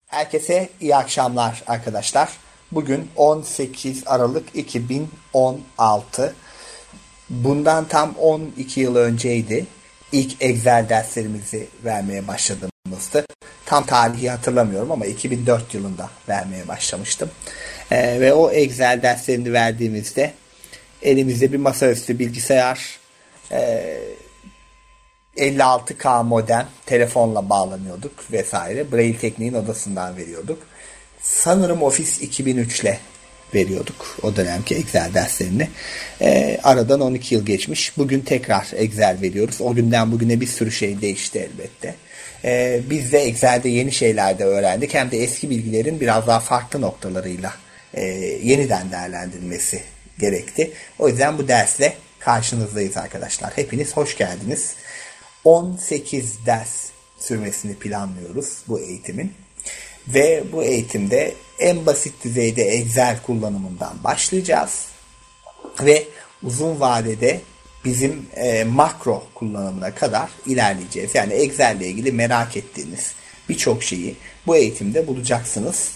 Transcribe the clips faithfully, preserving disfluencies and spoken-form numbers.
Herkese iyi akşamlar arkadaşlar. Bugün on sekiz Aralık iki bin on altı. Bundan tam on iki yıl önceydi. İlk Excel derslerimizi vermeye başladığımızdı. Tam tarihi hatırlamıyorum ama iki bin dört yılında vermeye başlamıştım. Ee, ve o Excel derslerini verdiğimizde elimizde bir masaüstü bilgisayar, e, elli altı K modem, telefonla bağlanıyorduk vesaire. Braille Tekniğin odasından veriyorduk. Sanırım Office iki bin üç ile veriyorduk o dönemki Excel derslerini. Ee, aradan on iki yıl geçmiş. Bugün tekrar Excel veriyoruz. O günden bugüne bir sürü şey değişti elbette. Ee, biz de Excel'de yeni şeyler de öğrendik. Hem de eski bilgilerin biraz daha farklı noktalarıyla e, yeniden değerlendirilmesi gerekti. O yüzden bu dersle karşınızdayız arkadaşlar. Hepiniz hoş geldiniz. on sekiz ders sürmesini planlıyoruz bu eğitimin. Ve bu eğitimde en basit düzeyde Excel kullanımından başlayacağız. Ve uzun vadede bizim e, makro kullanımına kadar ilerleyeceğiz. Yani Excel ile ilgili merak ettiğiniz birçok şeyi bu eğitimde bulacaksınız.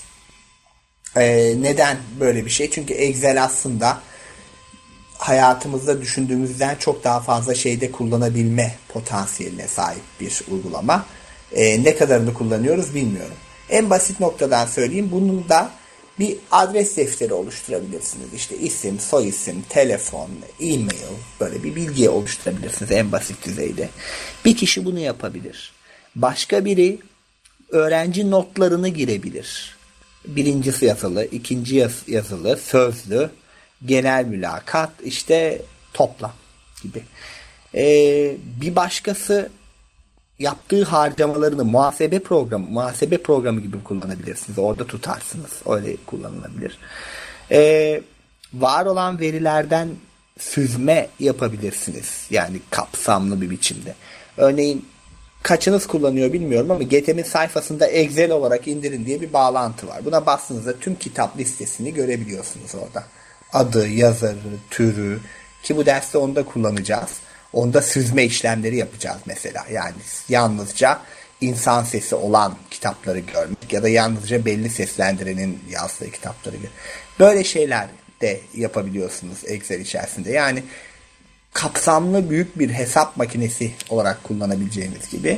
E, neden böyle bir şey? Çünkü Excel aslında hayatımızda düşündüğümüzden çok daha fazla şeyde kullanabilme potansiyeline sahip bir uygulama. E, ne kadarını kullanıyoruz bilmiyorum. En basit noktadan söyleyeyim. Bunun da bir adres defteri oluşturabilirsiniz. İşte isim, soyisim, telefon, e-mail, böyle bir bilgi oluşturabilirsiniz en basit düzeyde. Bir kişi bunu yapabilir. Başka biri öğrenci notlarını girebilir. Birincisi yazılı, ikinci yazılı, sözlü, genel mülakat, işte toplam gibi. Ee, bir başkası yaptığı harcamalarını muhasebe programı, muhasebe programı gibi kullanabilirsiniz. Orada tutarsınız. Öyle kullanılabilir. Ee, var olan verilerden süzme yapabilirsiniz. Yani kapsamlı bir biçimde. Örneğin kaçınız kullanıyor bilmiyorum ama G T M'in sayfasında Excel olarak indirin diye bir bağlantı var. Buna bastığınızda tüm kitap listesini görebiliyorsunuz orada. Adı, yazarı, türü, ki bu derste onu da kullanacağız. Onda süzme işlemleri yapacağız mesela. Yani yalnızca insan sesi olan kitapları görmek ya da yalnızca belli seslendirenin yazdığı kitapları görmek. Böyle şeyler de yapabiliyorsunuz Excel içerisinde. Yani kapsamlı büyük bir hesap makinesi olarak kullanabileceğiniz gibi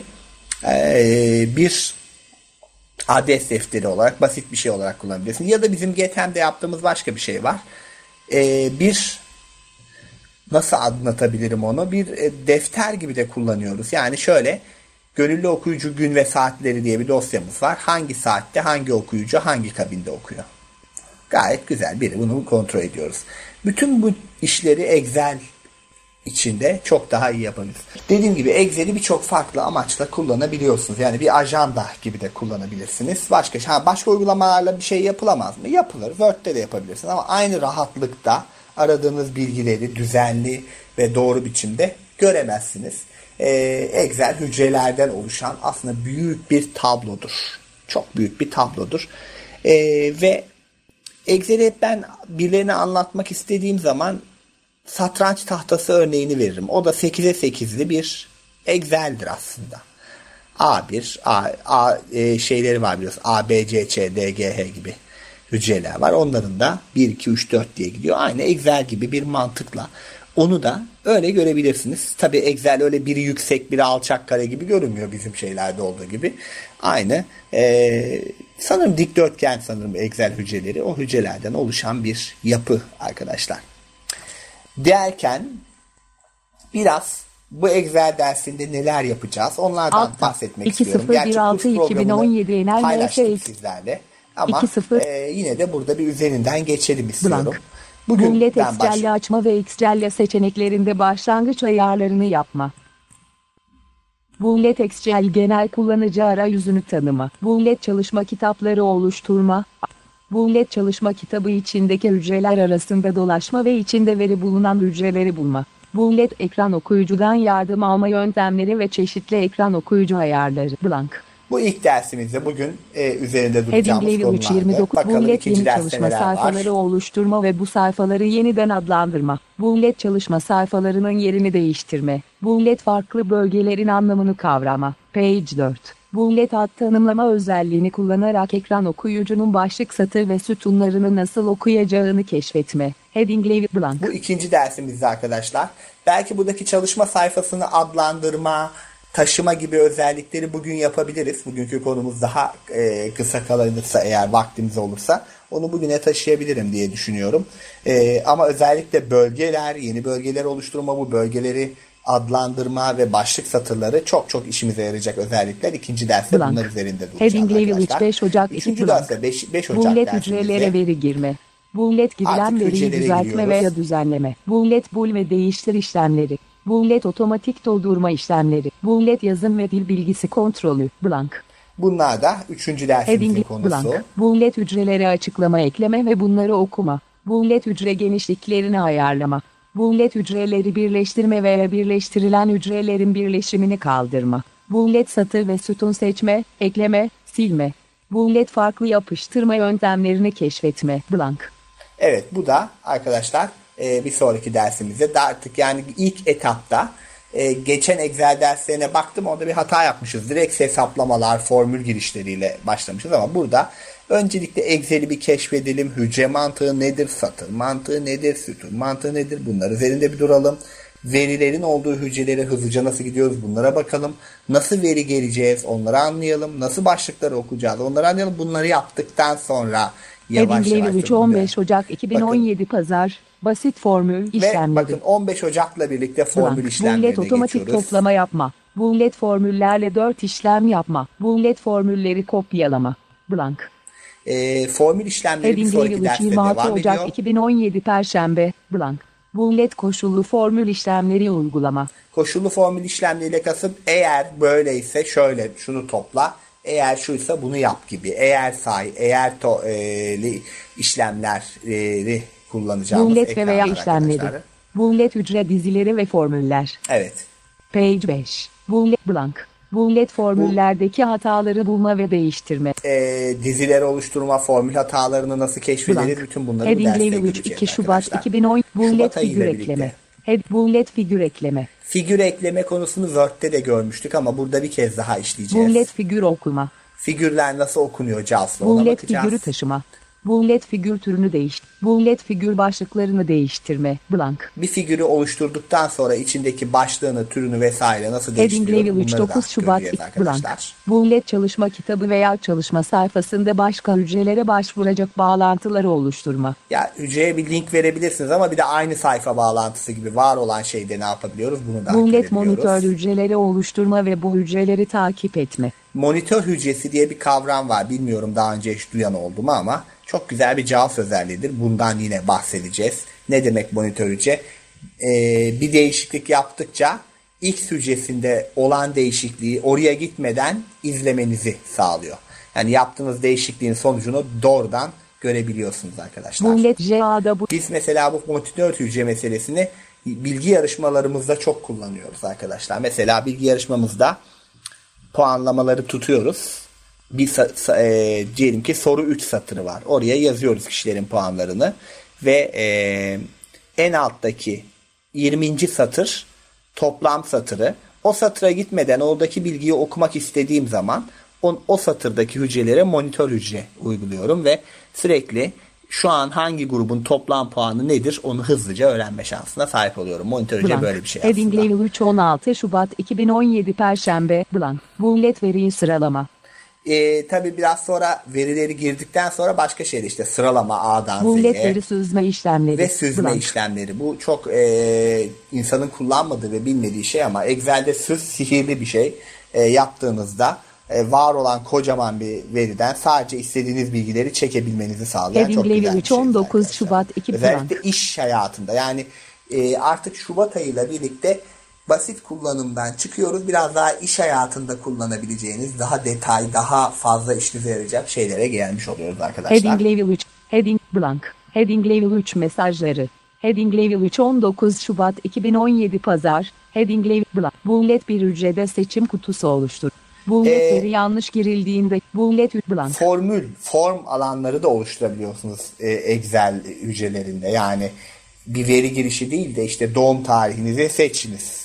bir adres defteri olarak, basit bir şey olarak kullanabilirsiniz. Ya da bizim G T M'de yaptığımız başka bir şey var. Bir nasıl anlatabilirim onu? Bir defter gibi de kullanıyoruz. Yani şöyle, gönüllü okuyucu gün ve saatleri diye bir dosyamız var. Hangi saatte hangi okuyucu hangi kabinde okuyor? Gayet güzel. Biri bunu kontrol ediyoruz. Bütün bu işleri Excel içinde çok daha iyi yapabiliriz. Dediğim gibi Excel'i birçok farklı amaçla kullanabiliyorsunuz. Yani bir ajanda gibi de kullanabilirsiniz. Başka ha, başka uygulamalarla bir şey yapılamaz mı? Yapılır. Word'de de yapabilirsiniz ama aynı rahatlıkta aradığınız bilgileri düzenli ve doğru biçimde göremezsiniz. Ee, Excel hücrelerden oluşan aslında büyük bir tablodur. Çok büyük bir tablodur. Ee, ve Excel'i ben birilerine anlatmak istediğim zaman satranç tahtası örneğini veririm. O da sekize sekizli bir Excel'dir aslında. A bir, A, A e, şeyleri var biliyorsun. A, B, C, Ç, D, G, H gibi hücreler var. Onların da bir, iki, üç, dört diye gidiyor. Aynı Excel gibi bir mantıkla. Onu da öyle görebilirsiniz. Tabii Excel öyle biri yüksek biri alçak kare gibi görünmüyor bizim şeylerde olduğu gibi. Aynı e, sanırım dikdörtgen sanırım Excel hücreleri. O hücrelerden oluşan bir yapı arkadaşlar. Derken biraz bu Excel dersinde neler yapacağız onlardan Altta. bahsetmek istiyorum. Gerçi kurs programını paylaştık sizlerle ama e, yine de burada bir üzerinden geçelim istiyorum. Blank. Bullet Excel'le açma ve Excel'le seçeneklerinde başlangıç ayarlarını yapma. Bullet Excel genel kullanıcı arayüzünü tanıma. Bullet çalışma kitapları oluşturma. Bullet çalışma kitabı içindeki hücreler arasında dolaşma ve içinde veri bulunan hücreleri bulma. Bullet ekran okuyucudan yardım alma yöntemleri ve çeşitli ekran okuyucu ayarları. Blank. Bu ilk dersimizde bugün e, üzerinde duracağımız konulardı. üç yirmi dokuz Bakalım Bullet yeni çalışma sayfaları var. Oluşturma ve bu sayfaları yeniden adlandırma. Bullet çalışma sayfalarının yerini değiştirme. Bullet farklı bölgelerin anlamını kavrama. Page dört. Bullet ad tanımlama özelliğini kullanarak ekran okuyucunun başlık satır ve sütunlarını nasıl okuyacağını keşfetme. Heading Level Blank. Bu ikinci dersimizde arkadaşlar. Belki buradaki çalışma sayfasını adlandırma, taşıma gibi özellikleri bugün yapabiliriz. Bugünkü konumuz daha e, kısa kalırsa, eğer vaktimiz olursa onu bugüne taşıyabilirim diye düşünüyorum. E, ama özellikle bölgeler, yeni bölgeler oluşturma, bu bölgeleri adlandırma ve başlık satırları çok çok işimize yarayacak özellikler. İkinci derste Blank. bunlar üzerinde duracağız Heading Level arkadaşlar. üç beş Ocak İkinci iki derste beş, beş Ocak Bullet dersimizde hücrelere veri girme. Bullet girilen Artık veriyi hücrelere düzeltme giriyoruz. veya düzenleme. Bullet bul ve değiştir işlemleri. Bullet otomatik doldurma işlemleri. Bullet yazım ve dil bilgisi kontrolü. Blank. bunlar da üçüncü dersimizin Heading konusu. Blank. Bullet hücrelere açıklama ekleme ve bunları okuma. Bullet hücre genişliklerini ayarlama. Bullet hücreleri birleştirme veya birleştirilen hücrelerin birleşimini kaldırma. Bullet satır ve sütun seçme, ekleme, silme. Bullet farklı yapıştırma yöntemlerini keşfetme. Blank. Evet, bu da arkadaşlar e, bir sonraki dersimizde de artık, yani ilk etapta e, geçen Excel derslerine baktım, orada bir hata yapmışız. Direkt hesaplamalar, formül girişleriyle başlamışız ama burada öncelikle Excel'i bir keşfedelim. Hücre mantığı nedir? Satır mantığı nedir? Sütun mantığı nedir? Bunlar üzerinde bir duralım. Verilerin olduğu hücrelere hızlıca nasıl gidiyoruz? Bunlara bakalım. Nasıl veri geleceğiz? Onları anlayalım. Nasıl başlıkları okuyacağız? Onları anlayalım. Bunları yaptıktan sonra yavaş Heading yavaş. Level üç on beş Ocak iki bin on yedi Pazar. Basit formül Ve işlemleri. bakın on beş Ocak'la birlikte formül Blank. işlemlerine Bullet otomatik geçiyoruz. toplama yapma. Bullet formüllerle dört işlem yapma. Bullet formülleri kopyalama. Blank. E, formül işlemleri bir Heading sonraki Level üç derste yirmi altı devam Ocak ediyor. iki bin on yedi Perşembe. Blank. Bullet koşullu formül işlemleri uygulama. Koşullu formül işlemleriyle kasıt, eğer böyleyse şöyle şunu topla, eğer şuysa bunu yap gibi, eğer say, eğer to, e, li, işlemleri kullanacağımız Bullet ve ekranlar veya arkadaşlar. işlemleri. Bullet hücre dizileri ve formüller. Evet. Page beş. Bullet Blank. Bullet formüllerdeki hataları bulma ve değiştirme. E, dizileri oluşturma, formül hatalarını nasıl keşfederiz, Blank. bütün bunları bu Heading derste Level üç göreceğiz iki Şubat arkadaşlar. iki bin on. Bullet Şubat ayıyla figür birlikte. ekleme. Head Bullet figür ekleme. Figür ekleme konusunu Word'de de görmüştük ama burada bir kez daha işleyeceğiz. Bullet figür okuma. Figürler nasıl okunuyor Jaws'la, ona Bullet bakacağız. figürü taşıma. Bullet figür türünü değiş. Bullet figür başlıklarını değiştirme. Blank. Bir figürü oluşturduktan sonra içindeki başlığını, türünü vesaire nasıl Heading değiştiriyoruz, Level üç bunları da dokuz Şubat göreceğiz iki arkadaşlar. Blank. Bullet çalışma kitabı veya çalışma sayfasında başka hücrelere başvuracak bağlantıları oluşturma. Ya hücreye bir link verebilirsiniz ama bir de aynı sayfa bağlantısı gibi var olan şeyde ne yapabiliyoruz? Bunu da Bullet görebiliyoruz. monitör hücreleri oluşturma ve bu hücreleri takip etme. Monitör hücresi diye bir kavram var. Bilmiyorum daha önce hiç duyan oldu mu ama çok güzel bir Jaws özelliğidir. Bundan yine bahsedeceğiz. Ne demek monitör hücre? Ee, bir değişiklik yaptıkça X hücresinde olan değişikliği oraya gitmeden izlemenizi sağlıyor. Yani yaptığınız değişikliğin sonucunu doğrudan görebiliyorsunuz arkadaşlar. Bullet J A'da bu. Biz mesela bu monitör hücre meselesini bilgi yarışmalarımızda çok kullanıyoruz arkadaşlar. Mesela bilgi yarışmamızda puanlamaları tutuyoruz. Bir e, diyelim ki soru üç satırı var. Oraya yazıyoruz kişilerin puanlarını ve e, en alttaki yirminci satır toplam satırı. O satıra gitmeden oradaki bilgiyi okumak istediğim zaman o, o satırdaki hücrelere monitör hücre uyguluyorum ve sürekli şu an hangi grubun toplam puanı nedir onu hızlıca öğrenme şansına sahip oluyorum. Monitör hücre Blank. böyle bir şey Heading aslında. Level üç on altı Şubat iki bin on yedi Perşembe. Blank. Bullet veriyi sıralama. E, tabii biraz sonra verileri girdikten sonra başka şeyler, işte sıralama A'dan Bullet Z'ye veri süzme işlemleri. ve süzme Blank. işlemleri. Bu çok e, insanın kullanmadığı ve bilmediği şey ama Excel'de süz sihirli bir şey. E, yaptığınızda e, var olan kocaman bir veriden sadece istediğiniz bilgileri çekebilmenizi sağlayan Heading çok Level güzel bir üç şey. on dokuz Şubat iki Özellikle iş hayatında, yani e, artık Şubat ayıyla birlikte basit kullanımdan çıkıyoruz. Biraz daha iş hayatında kullanabileceğiniz, daha detay, daha fazla işinize yarayacak şeylere gelmiş oluyoruz arkadaşlar. Heading Level üç. Heading Blank. Heading Level üç mesajları. Heading Level üç on dokuz Şubat iki bin on yedi Pazar. Heading Level Blank. Bullet bir hücrede seçim kutusu oluştur. Bullet Ee, veri yanlış girildiğinde Bullet Blank. Formül, form alanları da oluşturabiliyorsunuz e, Excel hücrelerinde. Yani bir veri girişi değil de işte doğum tarihinizi seçiniz.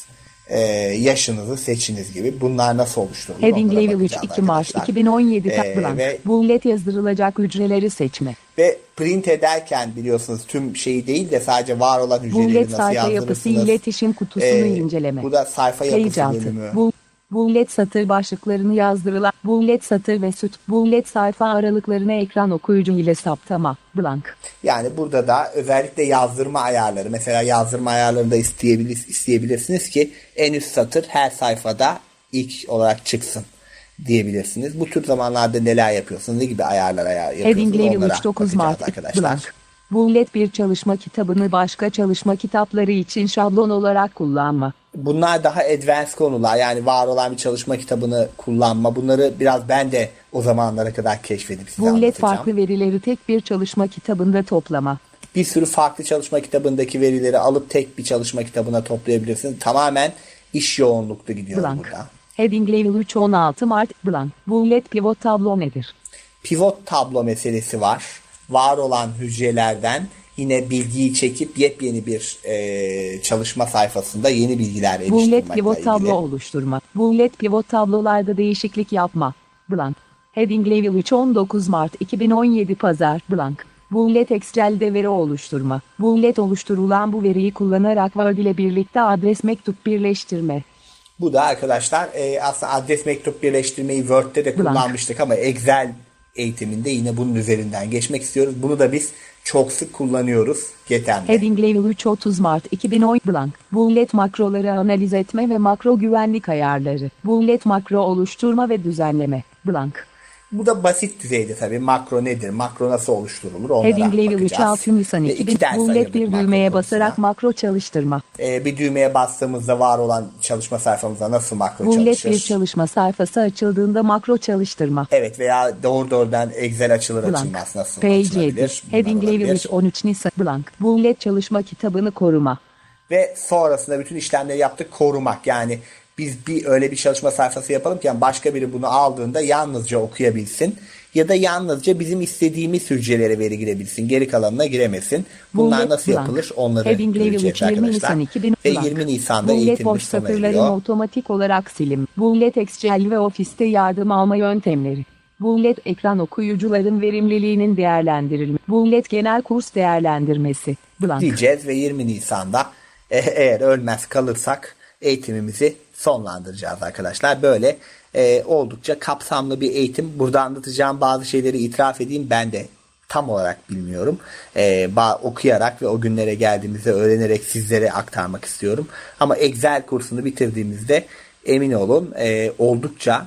e, yaşınızı seçiniz gibi. Bunlar nasıl oluşturulur? Heading Onlara Level üç bakacağız iki Mart arkadaşlar. iki bin on yedi Ee, blank. ve- Bullet yazdırılacak hücreleri seçme. Ve print ederken biliyorsunuz tüm şeyi değil de sadece var olan hücreleri Bullet nasıl sayfa yapısı yazdırırsınız? iletişim kutusunu Ee, inceleme. Bu da sayfa yapısı Page altı. bölümü. Bu Bullet satır başlıklarını yazdırılan bullet satır ve süt bullet sayfa aralıklarını ekran okuyucu ile saptama blank. Yani burada da özellikle yazdırma ayarları, mesela yazdırma ayarlarını da isteyebilir, isteyebilirsiniz ki en üst satır her sayfada ilk olarak çıksın diyebilirsiniz. Bu tür zamanlarda neler yapıyorsunuz? Ne gibi ayarlar ayar Heading yapıyorsunuz? Level Onlara üç dokuz bakacağız Mart arkadaşlar. blank. Bullet bir çalışma kitabını başka çalışma kitapları için şablon olarak kullanma. Bunlar daha advanced konular, yani var olan bir çalışma kitabını kullanma. Bunları biraz ben de o zamanlara kadar keşfedip size Bullet anlatacağım. farklı verileri tek bir çalışma kitabında toplama. Bir sürü farklı çalışma kitabındaki verileri alıp tek bir çalışma kitabına toplayabilirsiniz. Tamamen iş yoğunluklu gidiyor Blank. burada. Heading Level üç on altı Mart blank. Bullet pivot tablo nedir? Pivot tablo meselesi var. Var olan hücrelerden yine bilgiyi çekip yepyeni bir e, çalışma sayfasında yeni bilgiler Bullet eriştirmekle pivot ilgili. tablo oluşturma. Bullet pivot tablolarda değişiklik yapma. Blank. Heading Level üç on dokuz Mart iki bin on yedi Pazar blank. Bullet Excel'de veri oluşturma. Bullet oluşturulan bu veriyi kullanarak Word ile birlikte adres mektup birleştirme. Bu da arkadaşlar e, aslında adres mektup birleştirmeyi Word'de de Blank. kullanmıştık ama Excel eğitiminde yine bunun üzerinden geçmek istiyoruz. Bunu da biz çok sık kullanıyoruz Getem'de. Heading Level üç otuz Mart iki bin on blank. Bullet makroları analiz etme ve makro güvenlik ayarları. Bullet makro oluşturma ve düzenleme. Blank. Bu da basit düzeyde tabii. Makro nedir? Makro nasıl oluşturulur? Onlara Heading Level üç bakacağız. altı Nisan Ve iki iki bin. ders Bullet ayırdık bir makro düğmeye konusuna. basarak makro çalıştırma. Ee, bir düğmeye bastığımızda var olan çalışma sayfamızda nasıl makro Bullet çalışır? bir çalışma sayfası açıldığında makro çalıştırma. Evet, veya doğru doğrudan Excel açılır Blank. açılmaz nasıl Page yedi. açılabilir? Bunlar Heading Level olabilir. üç on üç Nisan blank. Bullet çalışma kitabını koruma. Ve sonrasında bütün işlemleri yaptık, korumak. Yani biz bir öyle bir çalışma sayfası yapalım ki yani başka biri bunu aldığında yalnızca okuyabilsin ya da yalnızca bizim istediğimiz hücrelere veri girebilsin. Geri kalanına giremesin. Bunlar Bullet nasıl blank. yapılır onları Heading Level göreceğiz üç yirmi arkadaşlar. Nisan iki bin Ve blank. yirmi Nisan'da Bullet eğitimimiz boş sona satırların eriyor. otomatik olarak silim. Bullet Excel ve ofiste yardım alma yöntemleri. Bullet ekran okuyucuların verimliliğinin değerlendirilmesi. Bullet genel kurs değerlendirmesi. Blank. Diyeceğiz ve yirmi Nisan'da e, eğer ölmez kalırsak eğitimimizi sonlandıracağız arkadaşlar. Böyle e, oldukça kapsamlı bir eğitim. Burada anlatacağım bazı şeyleri itiraf edeyim. Ben de tam olarak bilmiyorum. E, okuyarak ve o günlere geldiğimizde öğrenerek sizlere aktarmak istiyorum. Ama Excel kursunu bitirdiğimizde emin olun e, oldukça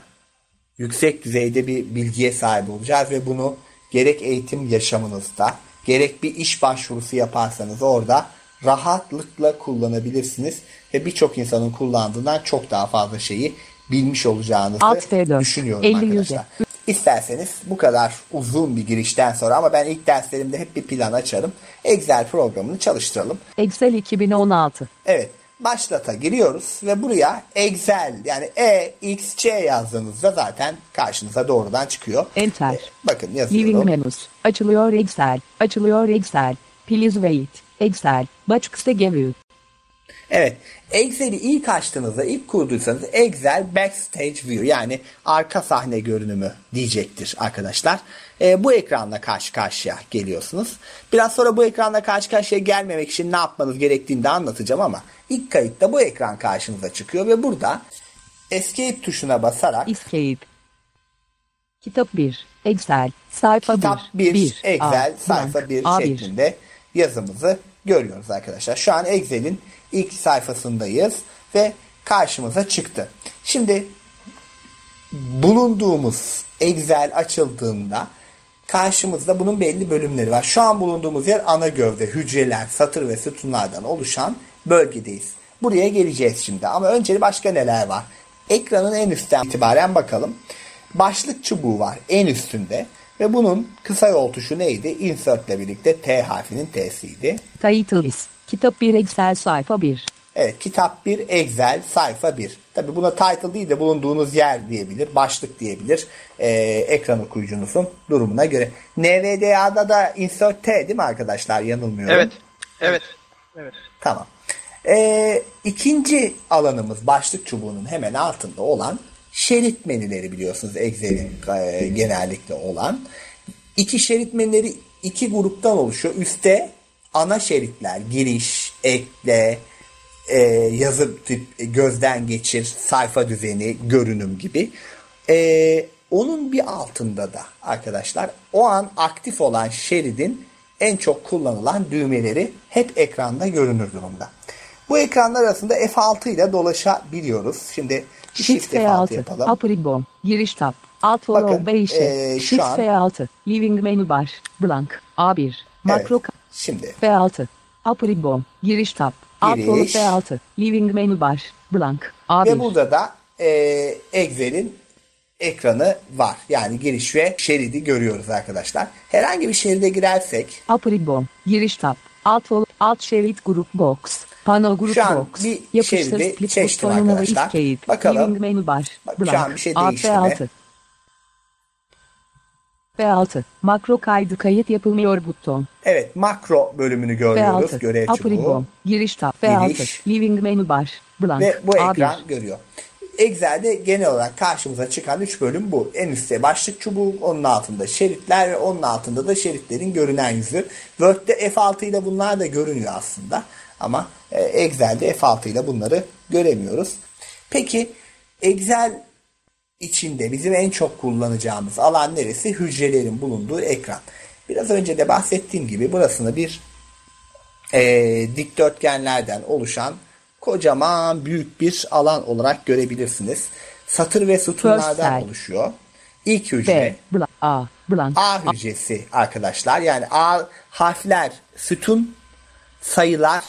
yüksek düzeyde bir bilgiye sahip olacağız ve bunu gerek eğitim yaşamınızda gerek bir iş başvurusu yaparsanız orada rahatlıkla kullanabilirsiniz ve birçok insanın kullandığından çok daha fazla şeyi bilmiş olacağınızı Alt F dört, düşünüyorum elli arkadaşlar. İsterseniz bu kadar uzun bir girişten sonra, ama ben ilk derslerimde hep bir plan açarım. Excel programını çalıştıralım. Excel iki bin on altı. Evet. Başlata giriyoruz ve buraya Excel yani E X C yazdığınızda zaten karşınıza doğrudan çıkıyor. Enter. E, bakın Living yazıyorum. menus. Açılıyor Excel. Açılıyor Excel. Please wait. Excel. Başkısa give. Evet. Excel'i ilk açtığınızda, ilk kurduysanız Excel Backstage View yani arka sahne görünümü diyecektir arkadaşlar. E, bu ekranla karşı karşıya geliyorsunuz. Biraz sonra bu ekranla karşı karşıya gelmemek için ne yapmanız gerektiğini de anlatacağım ama ilk kayıtta bu ekran karşınıza çıkıyor ve burada Escape tuşuna basarak Escape. Kitap bir. Excel. Sayfa Kitap bir. bir, Excel A, sayfa blank. bir A bir. şeklinde yazımızı görüyoruz arkadaşlar. Şu an Excel'in ilk sayfasındayız ve karşımıza çıktı. Şimdi bulunduğumuz Excel açıldığında karşımızda bunun belli bölümleri var. Şu an bulunduğumuz yer ana gövde, hücreler, satır ve sütunlardan oluşan bölgedeyiz. Buraya geleceğiz şimdi ama önce başka neler var? Ekranın en üstten itibaren bakalım. Başlık çubuğu var en üstünde ve bunun kısa yol tuşu neydi? Insert ile birlikte T harfinin T'siydi. Title is. Kitap bir Excel sayfa bir. Evet, kitap bir Excel sayfa bir. Tabi buna title değil de bulunduğunuz yer diyebilir, başlık diyebilir. Ee, ekran okuyucunuzun durumuna göre. N V D A'da da insert T değil mi arkadaşlar? Yanılmıyorum. Evet. Evet. Evet. Tamam. Ee, ikinci alanımız başlık çubuğunun hemen altında olan şerit menüleri, biliyorsunuz Excel'in e, genellikle olan. İki şerit menüleri iki gruptan oluşuyor. Üste ana şeritler, giriş, ekle, e, yazı tip, gözden geçir, sayfa düzeni, görünüm gibi. E, onun bir altında da arkadaşlar o an aktif olan şeridin en çok kullanılan düğmeleri hep ekranda görünür durumda. Bu ekranlar arasında F altı ile dolaşabiliyoruz. Şimdi Shift F altı yapalım. Upper ribbon, giriş tab, alt follow beşe, e, Shift an, F altı, living menu bar, blank, A bir, makro, evet, şimdi F altı, upper ribbon, giriş tab, alt follow F altı, living menu bar, blank, A bir. Ve burada da e, Excel'in ekranı var. Yani giriş ve şeridi görüyoruz arkadaşlar. Herhangi bir şeride girersek. Upper ribbon, giriş tab, alt follow, alt şerit grup box. Pano grup şu an box. bir Yapıştır şeridi seçtim arkadaşlar. Escape, bakalım. Living menu bar. Bak, Blank. şu an bir şey değişti F altı. mi? F altı. Makro kaydı kayıt yapılmıyor buton. Evet, makro bölümünü görüyoruz. Görev Upper çubuğu. ribbon, giriş tab. F altı. Giriş. Living menu bar. Blank. Ve bu A bir. ekran görüyor. Excel'de genel olarak karşımıza çıkan üç bölüm bu. En üstte başlık çubuğu, onun altında şeritler ve onun altında da şeritlerin görünen yüzü. Word'de F altı ile bunlar da görünüyor aslında. Ama Excel'de F altı ile bunları göremiyoruz. Peki Excel içinde bizim en çok kullanacağımız alan neresi? Hücrelerin bulunduğu ekran. Biraz önce de bahsettiğim gibi burasını bir e, dikdörtgenlerden oluşan kocaman büyük bir alan olarak görebilirsiniz. Satır ve sütunlardan First oluşuyor. İlk hücre B, blank, A, blank. A hücresi arkadaşlar. Yani A harfler, sütun, sayılar,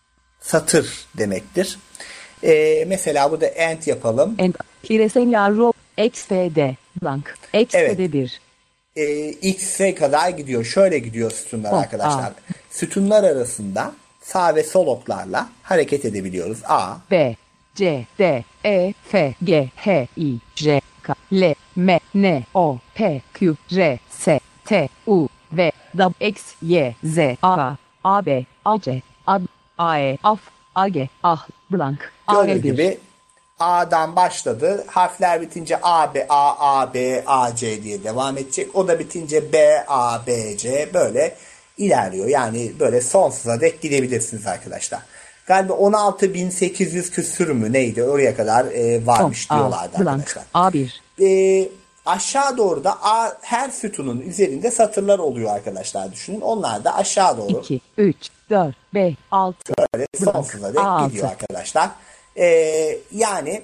satır demektir. Ee, mesela burada end yapalım. And Kiresel row X F D blank. X F D bir. Ee, X'e kadar gidiyor. Şöyle gidiyor sütunlar Oh, arkadaşlar. A. Sütunlar arasında sağ ve sol oklarla hareket edebiliyoruz. A, B, C, D, E, F, G, H, I, J, K, L, M, N, O, P, Q, R, S, T, U, V, W, X, Y, Z, A, A, B, A, C, A, A, E, A, F, A, G, A, blank, A, gördüğünüz bir. gibi A'dan başladı. Harfler bitince A, B, A, A, B, A, C diye devam edecek. O da bitince B, A, B, C böyle ilerliyor. Yani böyle sonsuza dek gidebilirsiniz arkadaşlar. Galiba on altı bin sekiz yüz küsür mü neydi? Oraya kadar e, varmış Oh, diyorlardı A, blank, arkadaşlar. A bir. E, aşağı doğru da A, her sütunun üzerinde satırlar oluyor arkadaşlar, düşünün. Onlar da aşağı doğru iki, üç, dört, beş, altı. böyle sonsuza dek A altı. gidiyor arkadaşlar. E, yani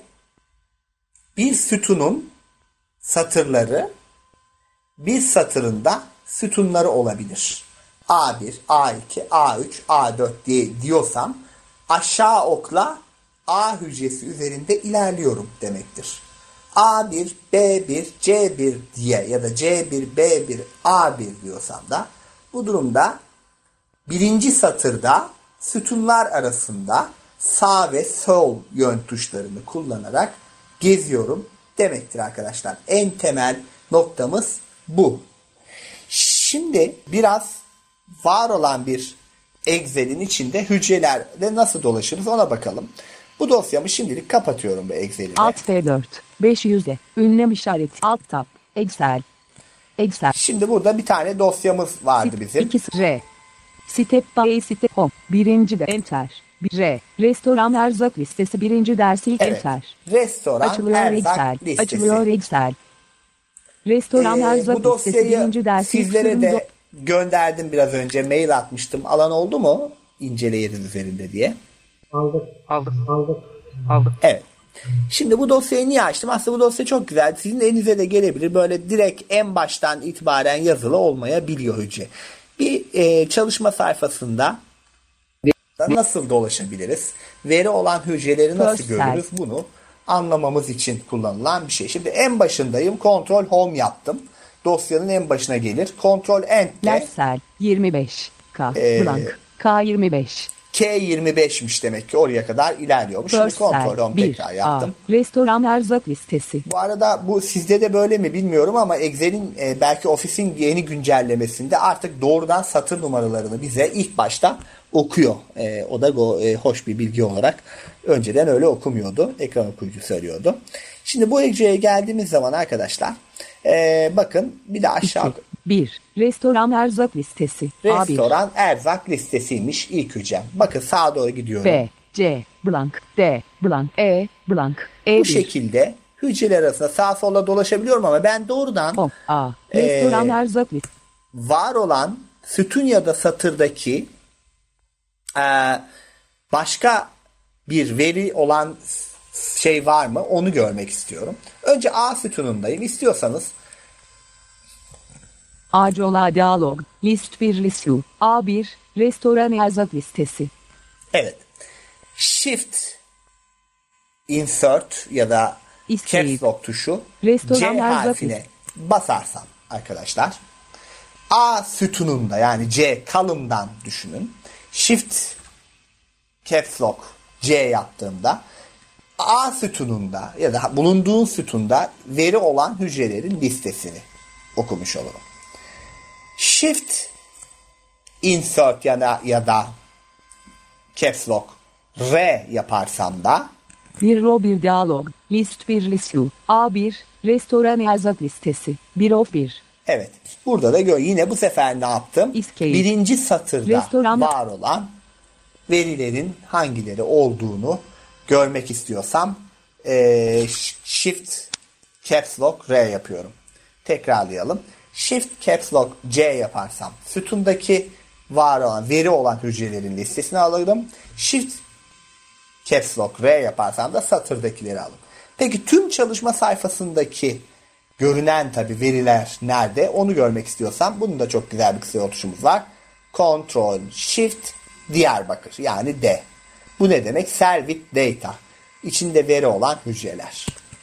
bir sütunun satırları bir satırında sütunları olabilir. A bir, A iki, A üç, A dört diye diyorsam aşağı okla A hücresi üzerinde ilerliyorum demektir. A bir, B bir, C bir diye ya da C bir, B bir, A bir diyorsam da bu durumda birinci satırda sütunlar arasında sağ ve sol yön tuşlarını kullanarak geziyorum demektir arkadaşlar. En temel noktamız bu. Şimdi biraz var olan bir Excel'in içinde hücrelerde nasıl dolaşırız ona bakalım. Bu dosyamı şimdilik kapatıyorum bu Excel'imi. Alt F dört, beş yüze, ünlem işareti, alt tab, Excel, Excel. Şimdi burada bir tane dosyamız vardı bizim. iki R. Step by step home. Birinci de enter. Bir R. Restoran erzak listesi birinci ders ilk Evet. enter. Restoran Açılıyor erzak Excel. listesi. Açılıyor Excel. Restoran Ee, erzak bu listesi dosyayı birinci ders ilk sizlere sürüm de do- gönderdim biraz önce. Mail atmıştım. Alan oldu mu? İnceleyeriz üzerinde diye. Aldık. Aldık. Aldık. Aldık. Evet. Şimdi bu dosyayı niye açtım? Aslında bu dosya çok güzel. Sizin elinize de gelebilir. Böyle direkt en baştan itibaren yazılı olmayabiliyor hücre. Bir e, çalışma sayfasında nasıl dolaşabiliriz? Veri olan hücreleri nasıl Görsel. görürüz? Bunu anlamamız için kullanılan bir şey. Şimdi en başındayım. Ctrl Home yaptım. Dosyanın en başına gelir. Ctrl Enter. Lersel yirmi beş K Ee, blank K yirmi beş K yirmi beşmiş demek ki oraya kadar ilerliyormuş. Şimdi kontrol home tekrar yaptım. A. Restoran erzak listesi. Bu arada bu sizde de böyle mi bilmiyorum ama Excel'in e, belki Office'in yeni güncellemesinde artık doğrudan satır numaralarını bize ilk başta okuyor. E, o da go, e, hoş bir bilgi olarak önceden öyle okumuyordu. Ekran okuyucu söylüyordu. Şimdi bu Excel'e geldiğimiz zaman arkadaşlar e, bakın bir de aşağı. bir. Restoran erzak listesi. Restoran erzak listesiymiş ilk hücrem. Bakın sağa doğru gidiyorum. B, C, blank, D, blank, E, blank, E bir. Bu şekilde hücreler arasında sağa sola dolaşabiliyorum ama ben doğrudan o, A. Restoran e, erzak listesi. Var olan sütun ya da satırdaki e, başka bir veri olan şey var mı onu görmek istiyorum. Önce A sütunundayım. İstiyorsanız Acola diyalog, list bir listu, A bir, restoran erzak listesi. Evet. Shift insert ya da caps lock tuşu restoran C harfine basarsam arkadaşlar A sütununda yani C kalımdan düşünün. Shift caps lock C yaptığımda A sütununda ya da bulunduğun sütunda veri olan hücrelerin listesini okumuş olurum. Shift insert ya da, ya da caps lock R yaparsam da bir row bir diyalog, list bir listu, A bir, restoran erzak listesi, bir of bir. Evet. Burada da gör. Yine bu sefer ne yaptım? Escape. Birinci satırda Restoran var olan verilerin hangileri olduğunu görmek istiyorsam e, Shift Caps Lock R yapıyorum. Tekrarlayalım. Shift Caps Lock C yaparsam sütundaki var olan veri olan hücrelerin listesini alırım. Shift Caps Lock R yaparsam da satırdakileri alırım. Peki tüm çalışma sayfasındaki görünen tabi veriler nerede? Onu görmek istiyorsam bunun da çok güzel bir kısa yol tuşumuz var. Ctrl Shift Diyarbakır yani D. Bu ne demek? Serve with Data. İçinde veri olan hücreler.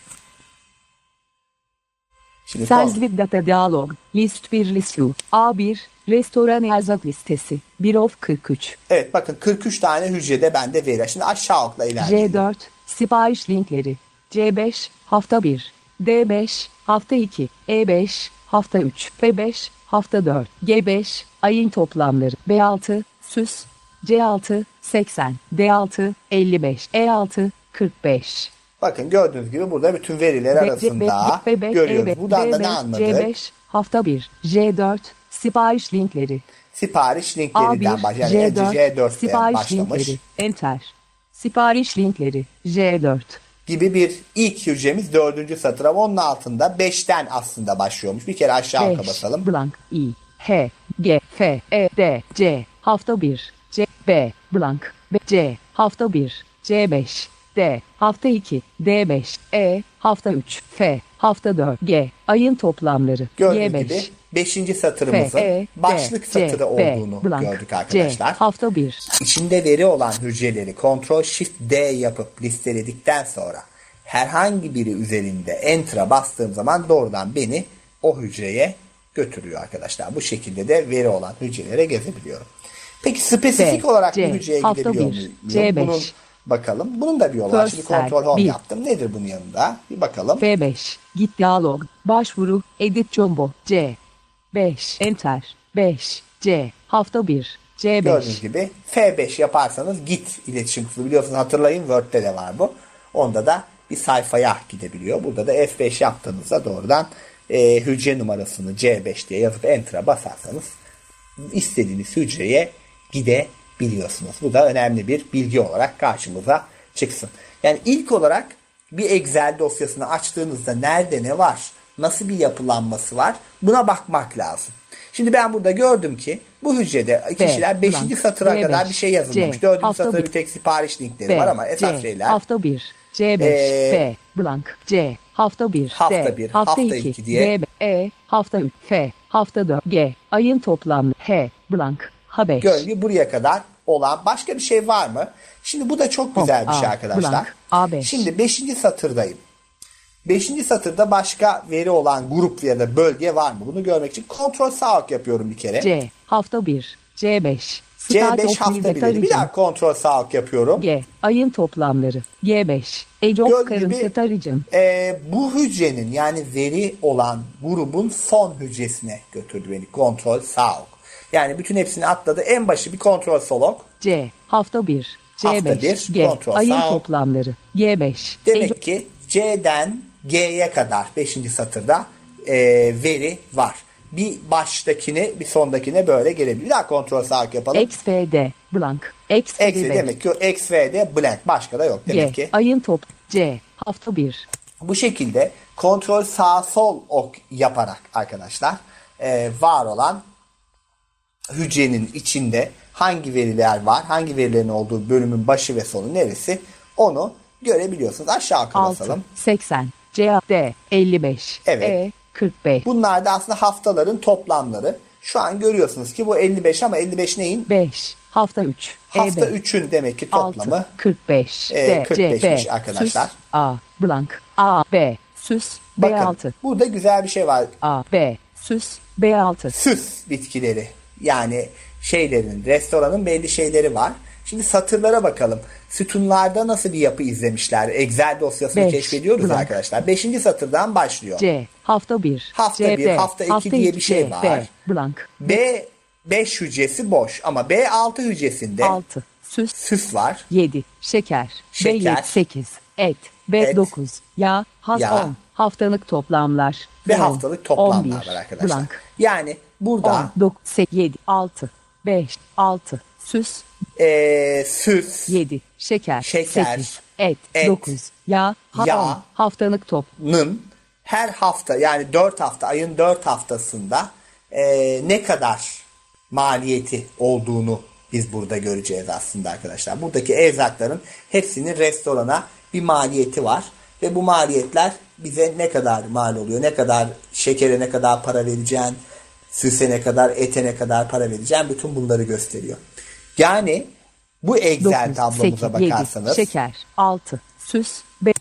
Şimdi Serve with Data Dialog, list bir listu, A bir, restoran erzak listesi, bir of kırk üç. Evet bakın kırk üç tane hücrede bende veri. Şimdi aşağı okla ilerleyelim. C dört, sipariş linkleri, C beş, hafta bir, D beş, hafta iki, E beş, hafta üç, F beş, hafta dört, G beş, ayın toplamları, B altı, süs, C altı, seksen, D altı, elli beş, E altı, kırk beş. Bakın gördüğünüz gibi burada bütün veriler arasında B beş, görüyoruz. E beş, Buradan da D ne beş, anladık? C beş, hafta bir, J dört, sipariş linkleri, Sipariş A linklerinden bir, başlamış. J Yani dört, C dörtte sipariş başlamış linkleri, Enter. Sipariş linkleri, J dört. gibi bir ilk hücremiz dördüncü satır ama onun altında beşten aslında başlıyormuş. Bir kere aşağı oka basalım. Blank, I, H, G, F, E, D, C, hafta bir, C, B, blank, B, C, hafta bir, C beş, D, hafta iki, D beş, E, hafta üç, F, hafta dört, G, ayın toplamları, Gördüğünüz Y beş, gibi beşinci satırımızın F, E, başlık D, satırı C, olduğunu B, blank, gördük arkadaşlar. C, hafta bir. İçinde veri olan hücreleri Ctrl Shift D yapıp listeledikten sonra herhangi biri üzerinde Enter'a bastığım zaman doğrudan beni o hücreye götürüyor arkadaşlar. Bu şekilde de veri olan hücrelere gezebiliyorum. Peki spesifik C, olarak C, bir hücreye hafta gidebiliyor bir, muyum? C beş. Bunun bakalım. Bunun da bir yolu var. Şimdi Cursor, Ctrl Home bir. yaptım. Nedir bunun yanında? Bir bakalım. F beş, git diyalog, başvuru, edit combo, C beş, enter, beş, C, hafta bir, C beş. Gördüğünüz gibi F beş yaparsanız git iletişim kısmı biliyorsunuz hatırlayın Word'de de var bu. Onda da bir sayfaya gidebiliyor. Burada da F beş yaptığınızda doğrudan e, hücre numarasını C beş diye yazıp Enter'a basarsanız istediğiniz hücreye gidebiliyorsunuz. Bu da önemli bir bilgi olarak karşımıza çıksın. Yani ilk olarak bir Excel dosyasını açtığınızda nerede ne var, nasıl bir yapılanması var buna bakmak lazım. Şimdi ben burada gördüm ki bu hücrede kişiler beşinci satıra kadar bir şey yazılmış. dördüncü satıra bir tek sipariş linkleri B, var ama esas C, şeyler hafta bir, C beş, Ee, F, blank, C, hafta bir, hafta D, bir, hafta hafta iki, iki diye. D, E, hafta üç, F, hafta dört, G, ayın toplamı, H, blank, H beş. Gördüğünüz gibi buraya kadar olan başka bir şey var mı? Şimdi bu da çok güzel bir şey A, arkadaşlar. blank, A beş. Şimdi beşinci satırdayım. Beşinci satırda başka veri olan grup ya da bölge var mı? Bunu görmek için Ctrl sağ ok yapıyorum bir kere. C, hafta bir, C beş, C Start beş of hafta millet birleri. Bir arayacağım. daha kontrol sağlık yapıyorum. G. Ayın toplamları. G beş. Age of Gördüğünüz current gibi arayacağım. e, bu hücrenin yani veri olan grubun son hücresine götürdü beni. Kontrol sağlık. Yani bütün hepsini atladı. En başı bir kontrol solok. C. Hafta bir. C Hafta beş. bir, G. kontrol Ayın sağ ol. toplamları. G beş. Demek Age- ki C'den G'ye kadar beşinci satırda e, veri var. Bir baştakine bir sondakine böyle gelebilir. Bir daha kontrol sağlık yapalım. X F D. Blank. X F D. Eksi demek ki o X V D blank. Başka da yok demek G. ki. Ayın top. C. Hafta bir. Bu şekilde kontrol sağ sol ok yaparak arkadaşlar e, var olan hücrenin içinde hangi veriler var, hangi verilerin olduğu bölümün başı ve sonu neresi onu görebiliyorsunuz. Aşağı yukarı altı. basalım. seksen. C. D. elli beş. Evet. E. kırk beş. Bunlar da aslında haftaların toplamları. Şu an görüyorsunuz ki bu elli beş ama elli beş neyin? beş. Hafta üç. Hafta üçün demek ki toplamı. altı. kırk beş. E, D. kırk C. beşmiş B. arkadaşlar. Süs. A. Blank. A. B. Süs. B Bakın altı. burada güzel bir şey var. A. B. Süs. B altı. Süs bitkileri. Yani şeylerin, restoranın belli şeyleri var. Şimdi satırlara bakalım. Sütunlarda nasıl bir yapı izlemişler? Excel dosyasını Beş, keşfediyoruz blank. arkadaşlar. Beşinci satırdan başlıyor. C. Hafta bir. Hafta C, bir, B. hafta iki diye bir şey C, var. B. Blank. B beş hücresi boş ama B altı hücresinde altı. Süs. süs var. yedi. Şeker. Şeker. B yedi. sekiz. Et. B Et. dokuz. Yağ. Has Yağ. on. Haftalık toplamlar. Ve on, haftalık toplamlar on bir, var arkadaşlar. Blank. Yani burada on, dokuz, sekiz, yedi, altı, beş, altı. Süs. e, süs, yedi. Şeker. Şeker, sekiz. Et. et, dokuz. Yağ. Ha- yağ, on. Haftalık top. nın her hafta yani dört hafta ayın dört haftasında e, ne kadar maliyeti olduğunu biz burada göreceğiz aslında arkadaşlar. Buradaki erzakların hepsinin restorana bir maliyeti var ve bu maliyetler bize ne kadar mal oluyor, ne kadar şekere ne kadar para vereceksin, süse ne kadar, ete ne kadar para vereceksin, bütün bunları gösteriyor. Yani bu Excel dokuz, tablomuza sekiz, yedi. bakarsanız Şeker. altı. Süs. beş.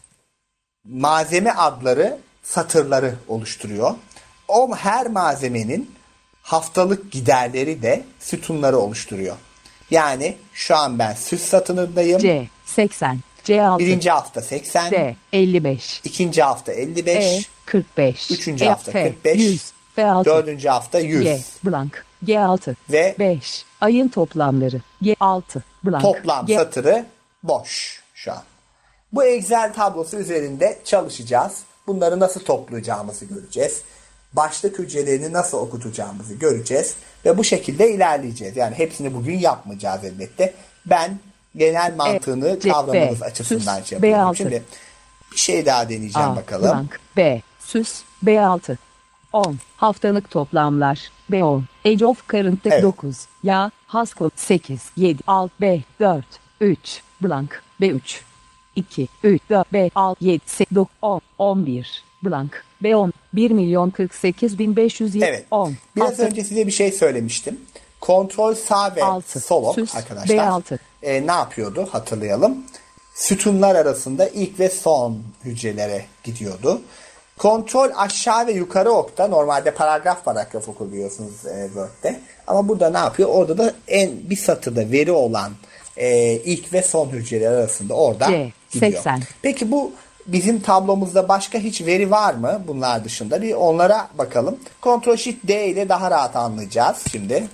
malzeme adları satırları oluşturuyor. O her malzemenin haftalık giderleri de sütunları oluşturuyor. Yani şu an ben süs satırındayım. C. seksen. C altı. Birinci hafta seksen. D. elli beş. İkinci hafta elli beş. E. kırk beş. Üçüncü E, hafta F, kırk beş. yüz. F altı. Dördüncü hafta yüz. G. Blank. G altı. Ve beş. Ayın toplamları. G altı. Blank. toplam G satırı boş şu an. Bu Excel tablosu üzerinde çalışacağız. Bunları nasıl toplayacağımızı göreceğiz. Başlık hücrelerini nasıl okutacağımızı göreceğiz. Ve bu şekilde ilerleyeceğiz. Yani hepsini bugün yapmayacağız elbette. Ben genel mantığını C, kavramamız B, açısından süs, şey B yapıyorum. altı. Şimdi bir şey daha deneyeceğim A. bakalım. Blank. B. Süs. B altı. on. Haftalık toplamlar. B on. Age of current Evet. dokuz. Ya. Haskell sekiz. yedi. altı. B. dört. üç. Blank. B üç. iki. üç. dört. B. altı. yedi. sekiz. dokuz. on. on bir. Blank. B on. bir milyon kırk sekiz bin beş yüz yedi. Evet. on. Biraz Hafta- önce size bir şey söylemiştim. Kontrol sağ ve Altı. sol ok Süs, arkadaşlar. B altı. e, ne yapıyordu hatırlayalım. Sütunlar arasında ilk ve son hücrelere gidiyordu. Kontrol aşağı ve yukarı okta normalde paragraf paragraf okur biliyorsunuz e, Word'de. Ama burada ne yapıyor? Orada da en bir satırda veri olan e, ilk ve son hücreler arasında orada C, gidiyor. seksen. Peki bu bizim tablomuzda başka hiç veri var mı bunlar dışında? Bir onlara bakalım. Ctrl Shift D ile daha rahat anlayacağız şimdi.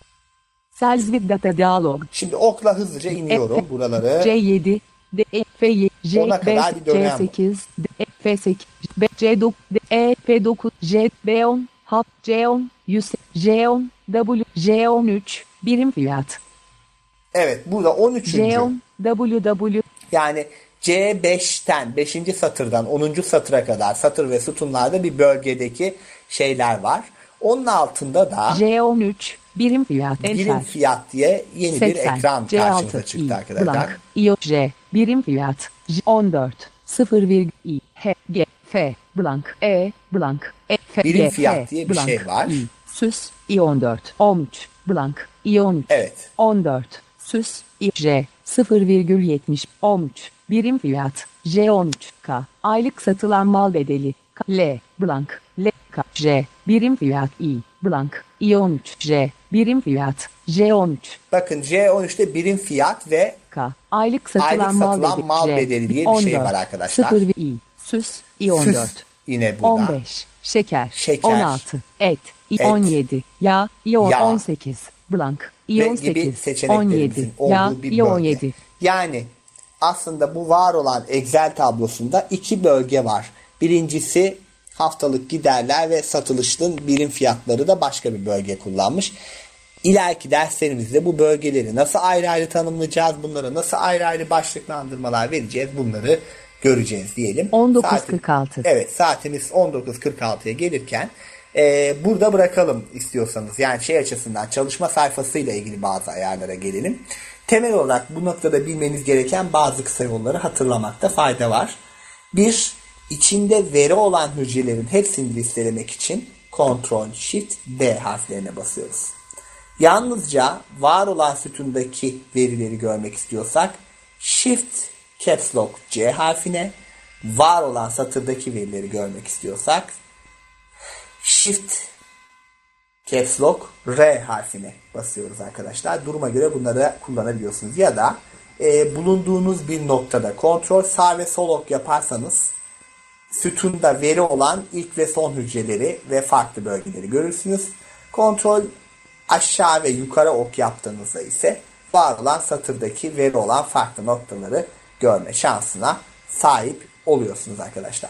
Cells with data dialog. Şimdi okla hızlıca iniyorum F- buraları. C yedi. D, E, F yedi. J Ona kadar beş. bir dönem C var. sekiz. D, E, F sekiz. B, C dokuz. D, E, F dokuz. J, B on. Hat. C on. yüz. J on. W. J on üç. Birim fiyat. Evet burada on üçüncü J on. W W. yani C beşten beşinci satırdan onuncu satıra kadar satır ve sütunlarda bir bölgedeki şeyler var. Onun altında da J on üç. Birim fiyat. birim Enter. fiyat diye yeni bir seksen. ekran C karşımıza altı. çıktı I, arkadaşlar. Blank. I O J. Birim fiyat. J on dört. sıfır virgül I. H. G. F. Blank. E. Blank. E. F. Birim G, fiyat F, diye bir blank, şey var. I. Süs. I on dört. on üç. Blank. I on üç. Evet. on dört. Süs. I. J. sıfır virgül yetmiş. on üç. Birim fiyat. J on üç. K. Aylık satılan mal bedeli. K. L. Blank. L. K, J, birim fiyat I, blank, I on üç, J, birim fiyat, J on üç. Bakın J on üçte birim fiyat ve K, aylık satılan, aylık satılan mal, mal bedeli, bedeli diye bir on şey dört, var arkadaşlar. sıfır I, süs, I on dört. Süs yine burada. on beş, şeker, Şeker. on altı, et, I Et. on yedi, yağ, I Yağ. on sekiz, blank, I Ve on gibi sekiz, on seçeneklerimizin yedi, olduğu yağ, bir I on bölge. yedi. Yani aslında bu var olan Excel tablosunda iki bölge var. Birincisi haftalık giderler ve satılışın birim fiyatları da başka bir bölge kullanmış. İleriki derslerimizde bu bölgeleri nasıl ayrı ayrı tanımlayacağız, bunlara nasıl ayrı ayrı başlıklandırmalar vereceğiz, bunları göreceğiz diyelim. on dokuz Saati- kırk altı. Evet, saatimiz on dokuz kırk altıya gelirken e, burada bırakalım istiyorsanız. Yani şey açısından çalışma sayfasıyla ilgili bazı ayarlara gelelim. Temel olarak bu noktada bilmeniz gereken bazı kısa yolları hatırlamakta fayda var. Bir, içinde veri olan hücrelerin hepsini listelemek için Ctrl Shift D harflerine basıyoruz. Yalnızca var olan sütundaki verileri görmek istiyorsak Shift Caps Lock C harfine, var olan satırdaki verileri görmek istiyorsak Shift Caps Lock R harfine basıyoruz arkadaşlar. Duruma göre bunları kullanabiliyorsunuz. Ya da e, bulunduğunuz bir noktada kontrol sağ ve sol ok yaparsanız sütunda veri olan ilk ve son hücreleri ve farklı bölgeleri görürsünüz. Kontrol aşağı ve yukarı ok yaptığınızda ise var olan satırdaki veri olan farklı noktaları görme şansına sahip oluyorsunuz arkadaşlar.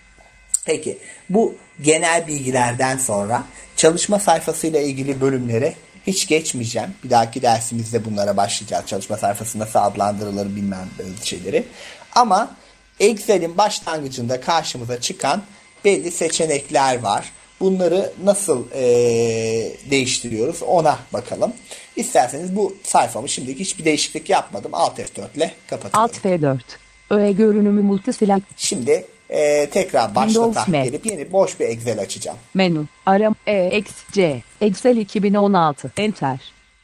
Peki bu genel bilgilerden sonra çalışma sayfasıyla ilgili bölümlere hiç geçmeyeceğim. Bir dahaki dersimizde bunlara başlayacağız. Çalışma sayfası nasıl adlandırılır bilmem böyle şeyleri. Ama Excel'in başlangıcında karşımıza çıkan belli seçenekler var. Bunları nasıl e, değiştiriyoruz ona bakalım. İsterseniz bu sayfamı şimdilik hiçbir değişiklik yapmadım. Alt F dört ile kapatıyorum. Alt F dört. Öğe görünümü multiselect. Şimdi e, tekrar başlata Windows M. gelip yeni boş bir Excel açacağım. Menü. Aram. E. X. C. Excel iki bin on altı. Enter.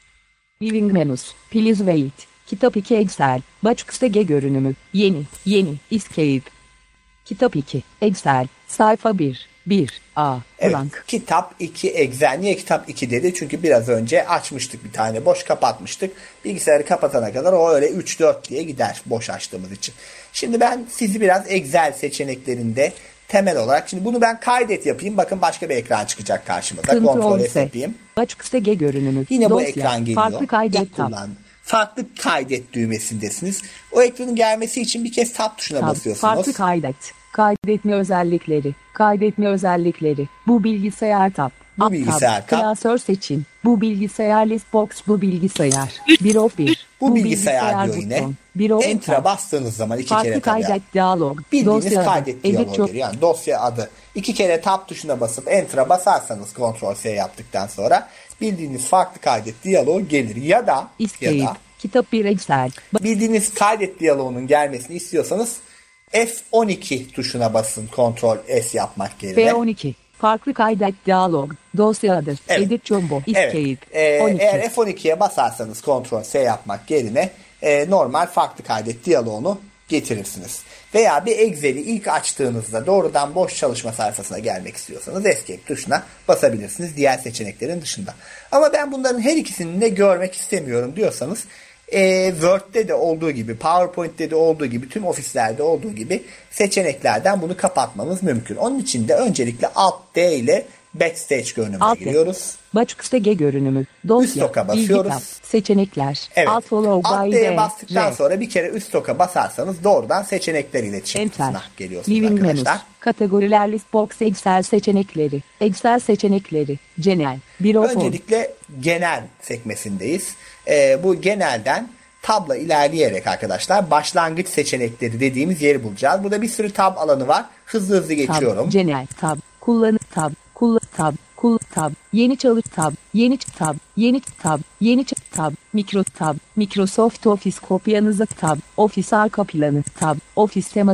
Viewing menus. Please wait. Kitap iki Excel. Box G görünümü. Yeni. Yeni. Escape. Kitap iki. Excel. Sayfa bir. bir. A. Evet, Blank. kitap iki Excel. Niye kitap iki dedi? Çünkü biraz önce açmıştık bir tane boş, kapatmıştık. Bilgisayarı kapatana kadar o öyle üç dört diye gider boş açtığımız için. Şimdi ben sizi biraz Excel seçeneklerinde temel olarak, şimdi bunu ben kaydet yapayım. Bakın başka bir ekran çıkacak karşımıza. Ctrl S yapayım. Box G görünümü. Yine bu Dosya. ekran geliyor. Farklı kaydet İlk tab. kullan- Farklı kaydet düğmesindesiniz. O ekranın gelmesi için bir kez tab tuşuna Tab. basıyorsunuz. Farklı kaydet. Kaydetme özellikleri. Kaydetme özellikleri. Bu bilgisayar tab. Bu Alt bilgisayar tab. Klasör seçin. Bu bilgisayar list box. Bu bilgisayar. bir of bir. Bu bilgisayar diyor yine. bir of Enter'a bastığınız zaman iki Farklı kere tab yap. kaydet diyalog. Bildiğiniz Dosya adı. kaydet Edit diyaloğu çok. geliyor. Yani dosya adı. İki kere tab tuşuna basıp Enter'a basarsanız Ctrl S yaptıktan sonra bildiğiniz farklı kaydet diyaloğu gelir. Ya da, Escape. ya da Kitap bir Excel. bildiğiniz kaydet diyaloğunun gelmesini istiyorsanız F on iki tuşuna basın Ctrl S yapmak yerine. F on iki. Farklı kaydet diyalog. Dosya adı. Evet. Edit Jumbo. Escape. Evet. Ee, on iki. eğer F on ikiye basarsanız Ctrl S yapmak yerine e, normal farklı kaydet diyaloğunu getirirsiniz. Veya bir Excel'i ilk açtığınızda doğrudan boş çalışma sayfasına gelmek istiyorsanız Escape tuşuna basabilirsiniz diğer seçeneklerin dışında. Ama ben bunların her ikisini de görmek istemiyorum diyorsanız e, Word'de de olduğu gibi, PowerPoint'te de olduğu gibi, tüm ofislerde olduğu gibi seçeneklerden bunu kapatmamız mümkün. Onun için de öncelikle Alt D ile Backstage görünümüne Alt D. giriyoruz. Box G görünümü. Dosya. Üst oka bilgi basıyoruz. tab, Seçenekler. Evet. Alt follow Alt by D'ye D. bastıktan R. sonra bir kere üst oka basarsanız doğrudan seçenekler iletişim kısmına Enter. geliyorsunuz Living arkadaşlar. menus. Kategoriler list box Excel seçenekleri. Excel seçenekleri. Genel. Bir of on. Öncelikle genel sekmesindeyiz. Ee, bu genelden tabla ilerleyerek arkadaşlar başlangıç seçenekleri dediğimiz yeri bulacağız. Burada bir sürü tab alanı var. Hızlı hızlı geçiyorum. Tab, genel tab, kullanı tab, kullan tab, kul tab, yeni çalış tab, yeni ç- tab, yeni ç- tab, yeni ç- tab, mikro tab, Microsoft Office kopyanızı tab, Office arka planı tab, Office teması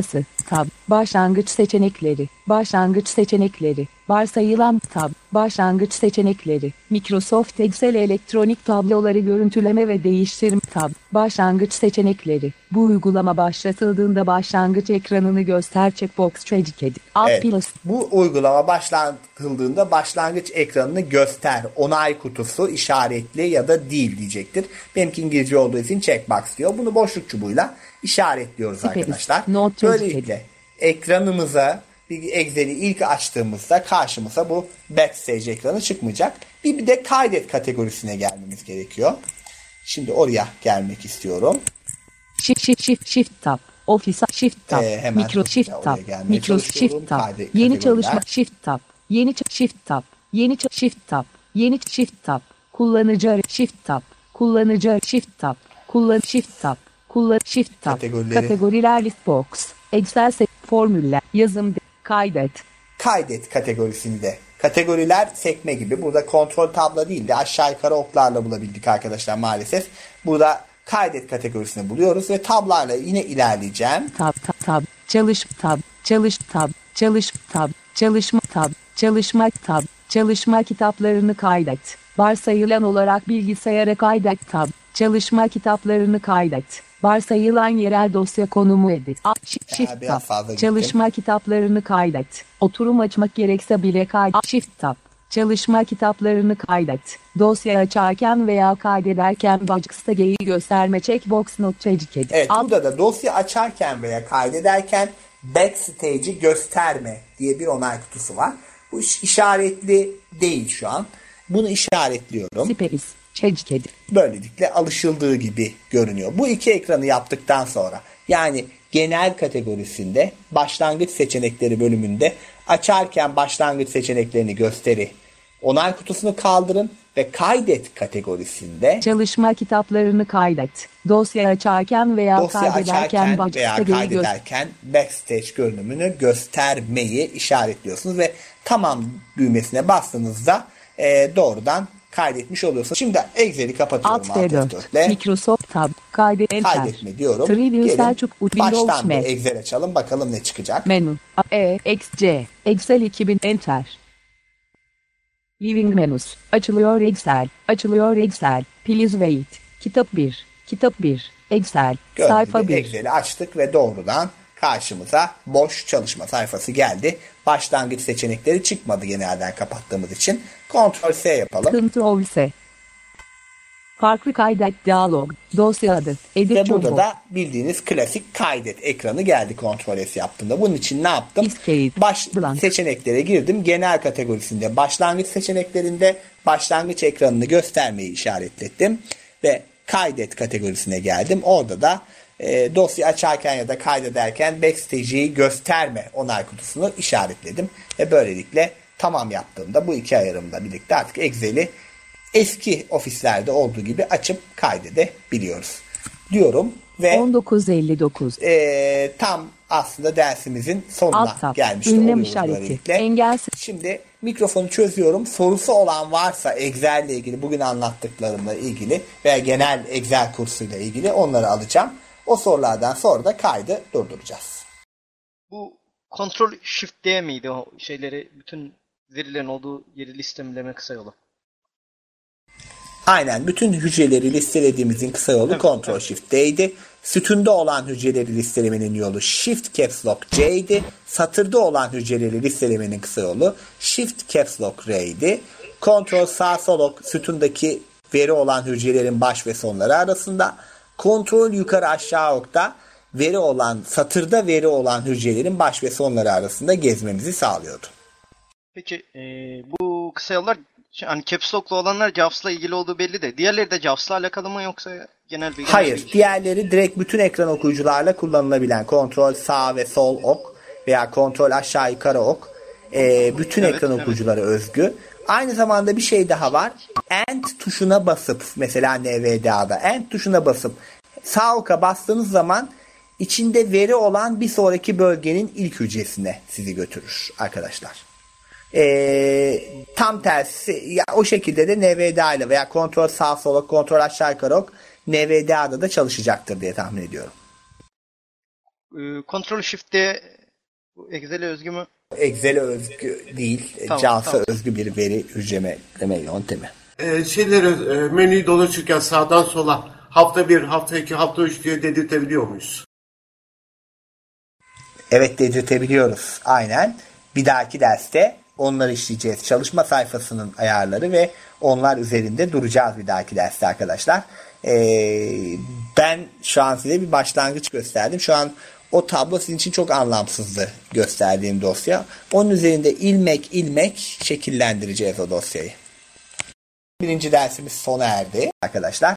tab, başlangıç seçenekleri, başlangıç seçenekleri, varsayılan tab, başlangıç seçenekleri, Microsoft Excel elektronik tabloları görüntüleme ve değiştirme tab, başlangıç seçenekleri, bu uygulama başlatıldığında başlangıç ekranını göster checkbox checked. Alt Evet, plus. bu uygulama başlatıldığında başlangıç ekranını göster, onay kutusu işaretli ya da değil diyecektir. Benimki İngilizce olduğu için checkbox diyor. Bunu boşluk çubuğuyla işaretliyoruz Space, arkadaşlar. not Böylelikle ekranımıza bir Excel'i ilk açtığımızda karşımıza bu backstage ekranı çıkmayacak. Bir, bir de kaydet kategorisine gelmemiz gerekiyor. Şimdi oraya gelmek istiyorum. Shift shift shift shift tab. Office shift tab. Ee, hemen Micro shift oraya tab. gelmeye Micro çalışıyorum. shift tab. Kaydet Yeni kategoriler. çalışma shift tab. Yeni ç- shift tab. Yeni ç- shift tab. Yeni ç- shift tab. Kullanıcı arı- shift tab. Kullanıcı arı- shift tab. Kullan shift tab. Kullan shift tab. Kategorileri. Kategoriler list box. Excel set formüller. Yazım de- kaydet. Kaydet kategorisinde. Kategoriler sekme gibi. Burada kontrol tablo değil de aşağı yukarı oklarla bulabildik arkadaşlar maalesef. Burada kaydet kategorisini buluyoruz ve tablarla yine ilerleyeceğim. Tab tab tab. Çalış tab. Çalış tab. Çalış tab. Çalışma tab. Çalışma tab. Çalışma kitaplarını kaydet. Varsayılan olarak bilgisayara kaydet tab. Çalışma kitaplarını kaydet. Varsayılan yerel dosya konumu edit. A- Shift, shift biraz tab. fazla gittim. Çalışma kitaplarını kaydet. Oturum açmak gerekse bile kaydet. A- Shift tab. Çalışma kitaplarını kaydet. Dosya açarken veya kaydederken Box'tag'i gösterme checkbox not checked. Evet, Alt- burada da dosya açarken veya kaydederken backstage'i gösterme diye bir onay kutusu var. Bu iş- işaretli değil şu an. Bunu işaretliyorum. Space. Checked. Böylelikle alışıldığı gibi görünüyor. Bu iki ekranı yaptıktan sonra yani genel kategorisinde başlangıç seçenekleri bölümünde açarken başlangıç seçeneklerini gösteri onay kutusunu kaldırın ve kaydet kategorisinde Çalışma kitaplarını kaydet. Dosya açarken veya dosya kaydederken açarken veya Box'tag'i göster. kaydederken backstage görünümünü göstermeyi işaretliyorsunuz ve tamam düğmesine bastığınızda e, doğrudan kaydetmiş oluyorsunuz. Şimdi Excel'i kapatıyorum Alt F dört. F dört ile. Microsoft Tab. Kaydet Enter. Kaydetme diyorum. Trivial Gelin Selçuk Windows baştan bir M. Excel açalım. Bakalım ne çıkacak. Menü. E, X, C. Excel iki bin Enter. Living Menus. Açılıyor Excel. Açılıyor Excel. Please wait. Kitap bir. Kitap bir. Excel. Gördüğünüz Sayfa gibi bir. Excel'i açtık ve doğrudan karşımıza boş çalışma sayfası geldi. Başlangıç seçenekleri çıkmadı genelden kapattığımız için. Ctrl S yapalım. Ctrl S. Farklı kaydet diyalog. Dosya adı. Edit Ve burada Jumbo. da bildiğiniz klasik kaydet ekranı geldi Ctrl S yaptığımda. Bunun için ne yaptım? Escape. Baş Blank. seçeneklere girdim. Genel kategorisinde başlangıç seçeneklerinde başlangıç ekranını göstermeyi işaretledim. Ve kaydet kategorisine geldim. Orada da e, dosya açarken ya da kaydederken backstage'i gösterme onay kutusunu işaretledim. Ve böylelikle tamam yaptığımda bu iki ayarımla birlikte artık Excel'i eski ofislerde olduğu gibi açıp kaydedebiliyoruz diyorum ve on dokuz elli dokuz. e, tam aslında dersimizin sonuna Alt tab. gelmiş Ünlem oluyoruz işareti. böylelikle. Engelsiz. Şimdi mikrofonu çözüyorum. Sorusu olan varsa Excel ile ilgili bugün anlattıklarımla ilgili veya genel Excel kursuyla ilgili onları alacağım. O sorulardan sonra da kaydı durduracağız. Bu Ctrl Shift D miydi o şeyleri, bütün verilerin olduğu yeri listeleme kısa yolu? Aynen, bütün hücreleri listelediğimizin kısa yolu Evet, Ctrl evet. Shift D'ydi. Sütunda olan hücreleri listelemenin yolu Shift Caps Lock C'ydi. Satırda olan hücreleri listelemenin kısa yolu Shift Caps Lock R'ydi. Ctrl sağ sol ok sütundaki veri olan hücrelerin baş ve sonları arasında. Ctrl yukarı aşağı okta veri olan, satırda veri olan hücrelerin baş ve sonları arasında gezmemizi sağlıyordu. Peki e, bu kısa yollar, hani Caps Lock'lu olanlar JAWS'la ilgili olduğu belli de diğerleri de JAWS'la alakalı mı yoksa genel bir... Hayır. Diğerleri direkt bütün ekran okuyucularla kullanılabilen Ctrl sağ ve sol ok veya Ctrl aşağı yukarı ok e, bütün Evet, ekran evet. okuyuculara özgü. Aynı zamanda bir şey daha var. End tuşuna basıp mesela N V D A'da End tuşuna basıp sağ oka bastığınız zaman içinde veri olan bir sonraki bölgenin ilk hücresine sizi götürür arkadaşlar. Ee, tam tersi ya, o şekilde de N V D A ile veya kontrol sağ sol ok, kontrol aşağı yukarı ok N V D A'da da çalışacaktır diye tahmin ediyorum. E, Ctrl Shift D Bu Excel'e özgü mü? Excel'e özgü değil, Tamam, JAWS'a tamam. özgü bir veri hücreleme yöntemi. Ee, şeyleri e, menüyü dolaşırken sağdan sola hafta bir, hafta iki, hafta üç diye dedirtebiliyor muyuz? Evet, dedirtebiliyoruz. Aynen. Bir dahaki derste onları işleyeceğiz. Çalışma sayfasının ayarları ve onlar üzerinde duracağız bir dahaki derste arkadaşlar. Ee, ben şu an size bir başlangıç gösterdim. Şu an o tablo sizin için çok anlamsızdı gösterdiğim dosya. Onun üzerinde ilmek ilmek şekillendireceğiz o dosyayı. Birinci dersimiz sona erdi arkadaşlar.